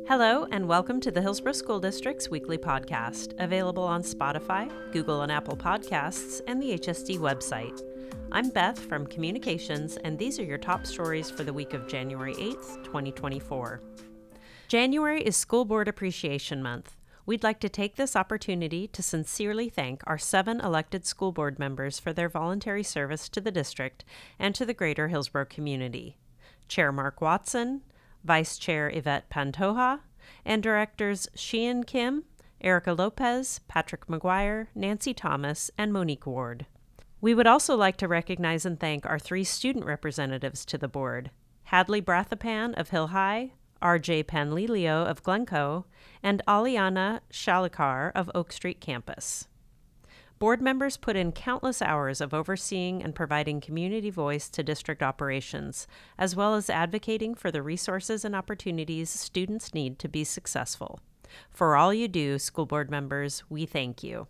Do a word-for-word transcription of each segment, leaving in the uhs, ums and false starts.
Hello, and welcome to the Hillsborough School District's weekly podcast, available on Spotify, Google and Apple Podcasts, and the H S D website. I'm Beth from Communications, and these are your top stories for the week of January eighth, twenty twenty-four. January is School Board Appreciation Month. We'd like to take this opportunity to sincerely thank our seven elected school board members for their voluntary service to the district and to the greater Hillsborough community. Chair Mark Watson, Vice Chair Yvette Pantoja, and Directors Sheehan Kim, Erica Lopez, Patrick McGuire, Nancy Thomas, and Monique Ward. We would also like to recognize and thank our three student representatives to the board, Hadley Brathapan of Hill High, R J Panlilio of Glencoe, and Aliana Shalikar of Oak Street Campus. Board members put in countless hours of overseeing and providing community voice to district operations, as well as advocating for the resources and opportunities students need to be successful. For all you do, school board members, we thank you.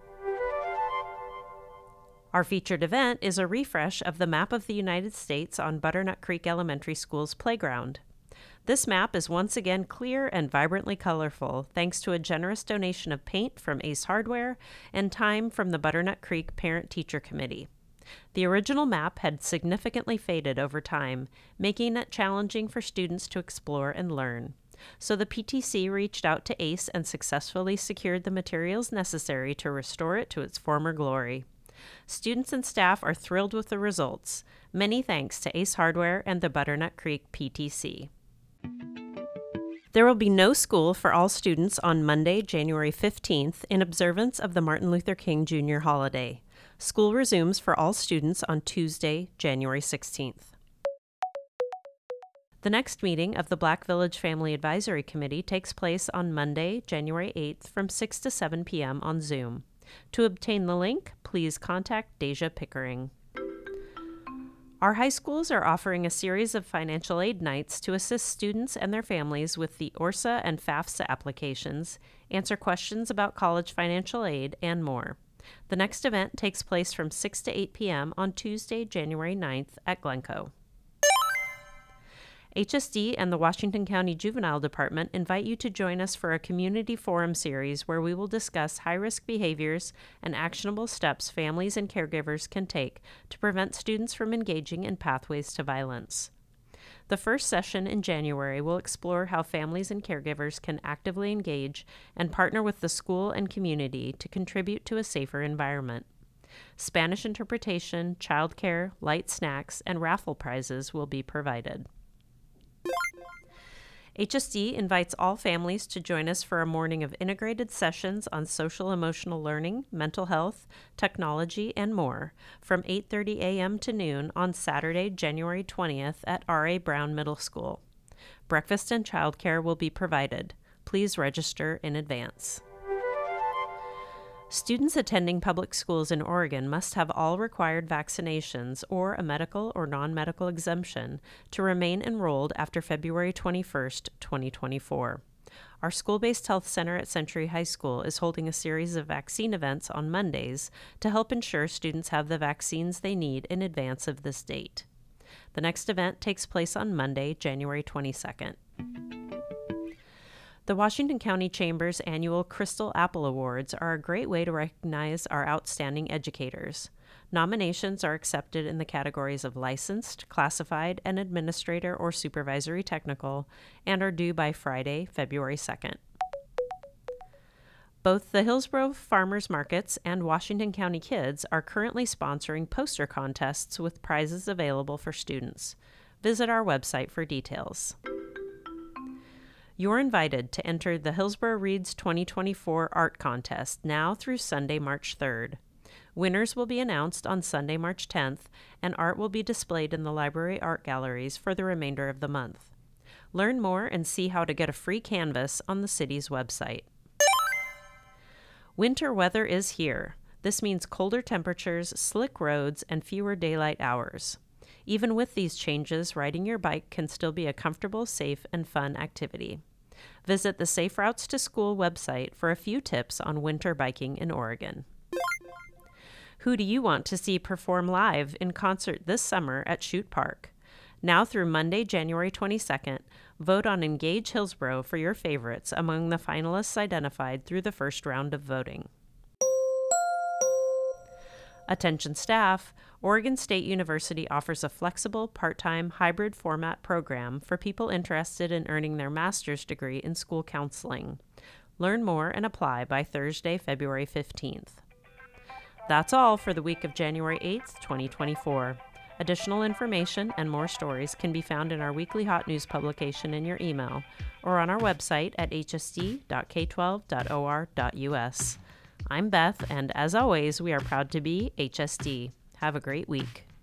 Our featured event is a refresh of the map of the United States on Butternut Creek Elementary School's playground. This map is once again clear and vibrantly colorful, thanks to a generous donation of paint from Ace Hardware and time from the Butternut Creek Parent-Teacher Committee. The original map had significantly faded over time, making it challenging for students to explore and learn. So the P T C reached out to Ace and successfully secured the materials necessary to restore it to its former glory. Students and staff are thrilled with the results. Many thanks to Ace Hardware and the Butternut Creek P T C. There will be no school for all students on Monday, January fifteenth, in observance of the Martin Luther King Junior holiday. School resumes for all students on Tuesday, January sixteenth. The next meeting of the Black Village Family Advisory Committee takes place on Monday, January eighth, from six to seven p.m. on Zoom. To obtain the link, please contact Deja Pickering. Our high schools are offering a series of financial aid nights to assist students and their families with the O R S A and FAFSA applications, answer questions about college financial aid, and more. The next event takes place from six to eight p.m. on Tuesday, January ninth at Glencoe. H S D and the Washington County Juvenile Department invite you to join us for a community forum series where we will discuss high-risk behaviors and actionable steps families and caregivers can take to prevent students from engaging in pathways to violence. The first session in January will explore how families and caregivers can actively engage and partner with the school and community to contribute to a safer environment. Spanish interpretation, childcare, light snacks, and raffle prizes will be provided. H S D invites all families to join us for a morning of integrated sessions on social-emotional learning, mental health, technology, and more from eight thirty a.m. to noon on Saturday, January twentieth at R A Brown Middle School. Breakfast and childcare will be provided. Please register in advance. Students attending public schools in Oregon must have all required vaccinations or a medical or non-medical exemption to remain enrolled after February twenty-first, twenty twenty-four. Our school-based health center at Century High School is holding a series of vaccine events on Mondays to help ensure students have the vaccines they need in advance of this date. The next event takes place on Monday, January twenty-second. The Washington County Chamber's annual Crystal Apple Awards are a great way to recognize our outstanding educators. Nominations are accepted in the categories of licensed, classified, and administrator or supervisory technical, and are due by Friday, February second. Both the Hillsborough Farmers Markets and Washington County Kids are currently sponsoring poster contests with prizes available for students. Visit our website for details. You're invited to enter the Hillsborough Reads twenty twenty-four Art Contest now through Sunday, March third. Winners will be announced on Sunday, March tenth, and art will be displayed in the library art galleries for the remainder of the month. Learn more and see how to get a free canvas on the city's website. Winter weather is here. This means colder temperatures, slick roads, and fewer daylight hours. Even with these changes, riding your bike can still be a comfortable, safe, and fun activity. Visit the Safe Routes to School website for a few tips on winter biking in Oregon. Who do you want to see perform live in concert this summer at Chute Park? Now through Monday, January twenty-second, vote on Engage Hillsborough for your favorites among the finalists identified through the first round of voting. Attention staff, Oregon State University offers a flexible, part-time, hybrid format program for people interested in earning their master's degree in school counseling. Learn more and apply by Thursday, February fifteenth. That's all for the week of January eighth, twenty twenty-four. Additional information and more stories can be found in our weekly hot news publication in your email or on our website at h s d dot k twelve dot o r dot u s. I'm Beth, and as always, we are proud to be H S D. Have a great week.